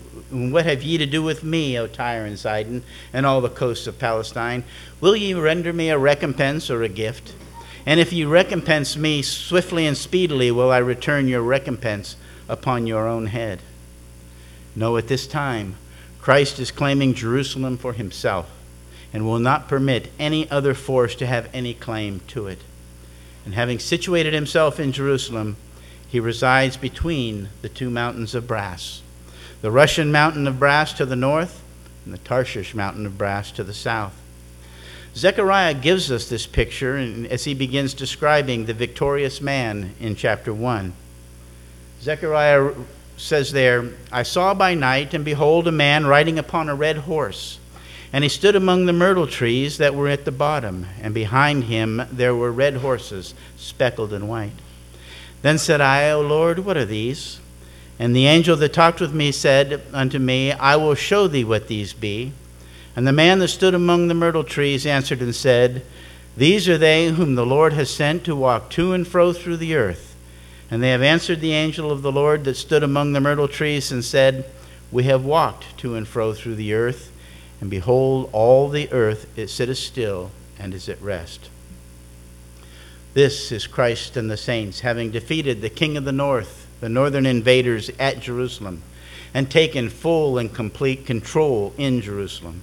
with me, O Tyre and Sidon, and all the coasts of Palestine? Will ye render me a recompense or a gift? And if ye recompense me swiftly and speedily, will I return your recompense upon your own head? No, at this time, Christ is claiming Jerusalem for himself, and will not permit any other force to have any claim to it. And having situated himself in Jerusalem, he resides between the two mountains of brass, the Russian mountain of brass to the north, and the Tarshish mountain of brass to the south. Zechariah gives us this picture as he begins describing the victorious man in chapter 1. Zechariah says there, I saw by night, and behold, a man riding upon a red horse. And he stood among the myrtle trees that were at the bottom, and behind him there were red horses, speckled and white. Then said I, O Lord, what are these? And the angel that talked with me said unto me, I will show thee what these be. And the man that stood among the myrtle trees answered and said, These are they whom the Lord has sent to walk to and fro through the earth. And they have answered the angel of the Lord that stood among the myrtle trees and said, We have walked to and fro through the earth, and behold, all the earth it sitteth still and is at rest. This is Christ and the saints, having defeated the king of the north, the northern invaders at Jerusalem, and taken full and complete control in Jerusalem.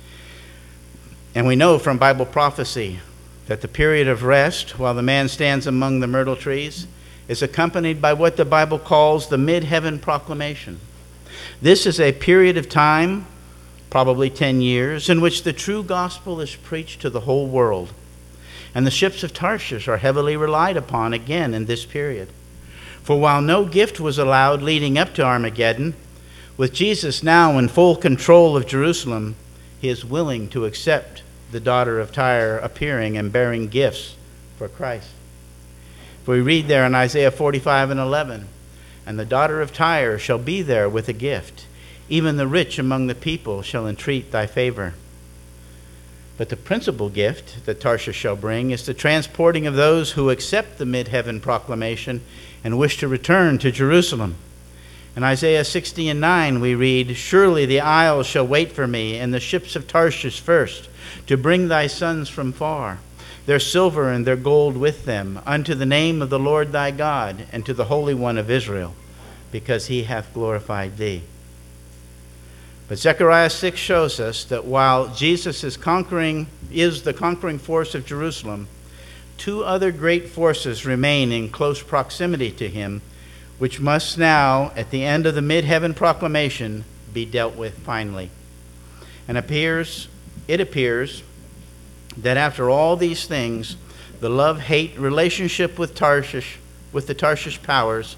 And we know from Bible prophecy that the period of rest, while the man stands among the myrtle trees, is accompanied by what the Bible calls the mid-heaven proclamation. This is a period of time, probably 10 years, in which the true gospel is preached to the whole world. And the ships of Tarshish are heavily relied upon again in this period. For while no gift was allowed leading up to Armageddon, with Jesus now in full control of Jerusalem, he is willing to accept the daughter of Tyre appearing and bearing gifts for Christ. For we read there in Isaiah 45:11, And the daughter of Tyre shall be there with a gift. Even the rich among the people shall entreat thy favor. But the principal gift that Tarshish shall bring is the transporting of those who accept the mid-heaven proclamation and wish to return to Jerusalem. In Isaiah 60:9 we read, Surely the isles shall wait for me, and the ships of Tarshish first, to bring thy sons from far, their silver and their gold with them, unto the name of the Lord thy God, and to the Holy One of Israel, because he hath glorified thee. But Zechariah 6 shows us that while Jesus is the conquering force of Jerusalem, two other great forces remain in close proximity to him, which must now, at the end of the mid-heaven proclamation, be dealt with finally. And it appears that after all these things, the love-hate relationship with the Tarshish powers,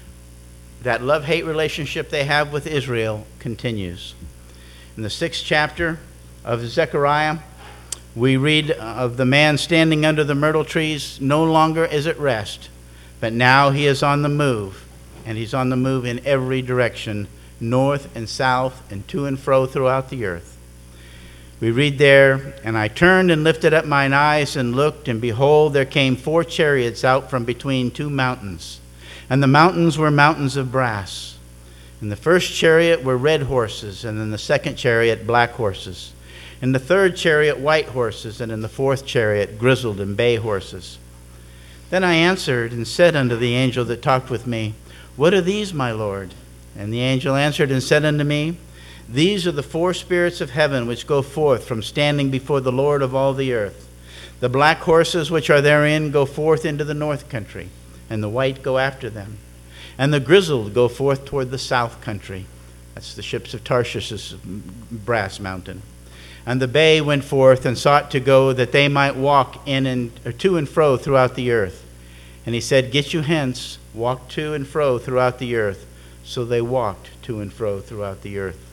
that love-hate relationship they have with Israel, continues. In the 6th chapter of Zechariah, we read of the man standing under the myrtle trees. No longer is at rest, but now he is on the move, and he's on the move in every direction, north and south and to and fro throughout the earth. We read there, "And I turned and lifted up mine eyes and looked, and behold, there came 4 chariots out from between 2 mountains. And the mountains were mountains of brass. In the first chariot were red horses, and in the second chariot black horses. In the third chariot white horses, and in the fourth chariot grizzled and bay horses. Then I answered and said unto the angel that talked with me, What are these, my Lord? And the angel answered and said unto me, These are the 4 spirits of heaven which go forth from standing before the Lord of all the earth. The black horses which are therein go forth into the north country, and the white go after them. And the grizzled go forth toward the south country." That's the ships of Tarshish's brass mountain. "And the bay went forth and sought to go, that they might walk to and fro throughout the earth. And he said, Get you hence, walk to and fro throughout the earth. So they walked to and fro throughout the earth.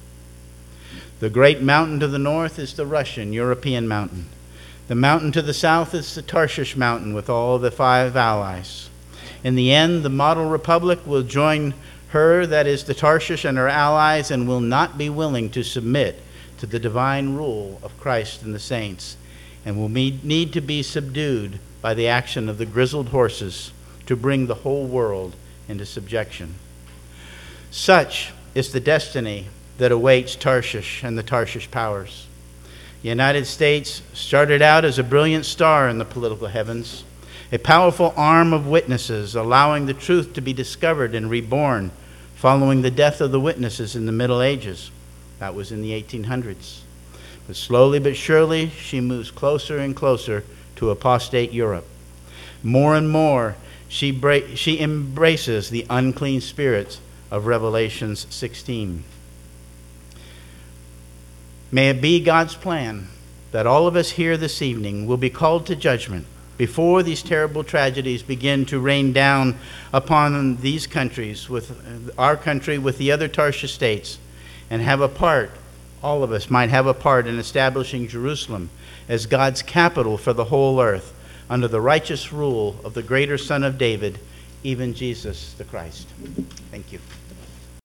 The great mountain to the north is the Russian, European mountain. The mountain to the south is the Tarshish mountain with all the 5 allies. In the end, the model republic will join her, that is the Tarshish and her allies, and will not be willing to submit to the divine rule of Christ and the saints, and will need to be subdued by the action of the grizzled horses to bring the whole world into subjection. Such is the destiny that awaits Tarshish and the Tarshish powers. The United States started out as a brilliant star in the political heavens, a powerful arm of witnesses, allowing the truth to be discovered and reborn following the death of the witnesses in the Middle Ages. That was in the 1800s. But slowly but surely, she moves closer and closer to apostate Europe. More and more, she embraces the unclean spirits of Revelations 16. May it be God's plan that all of us here this evening will be called to judgment before these terrible tragedies begin to rain down upon these countries, with our country, with the other Tarshish states, and have a part, all of us might have a part in establishing Jerusalem as God's capital for the whole earth, under the righteous rule of the greater Son of David, even Jesus the Christ. Thank you.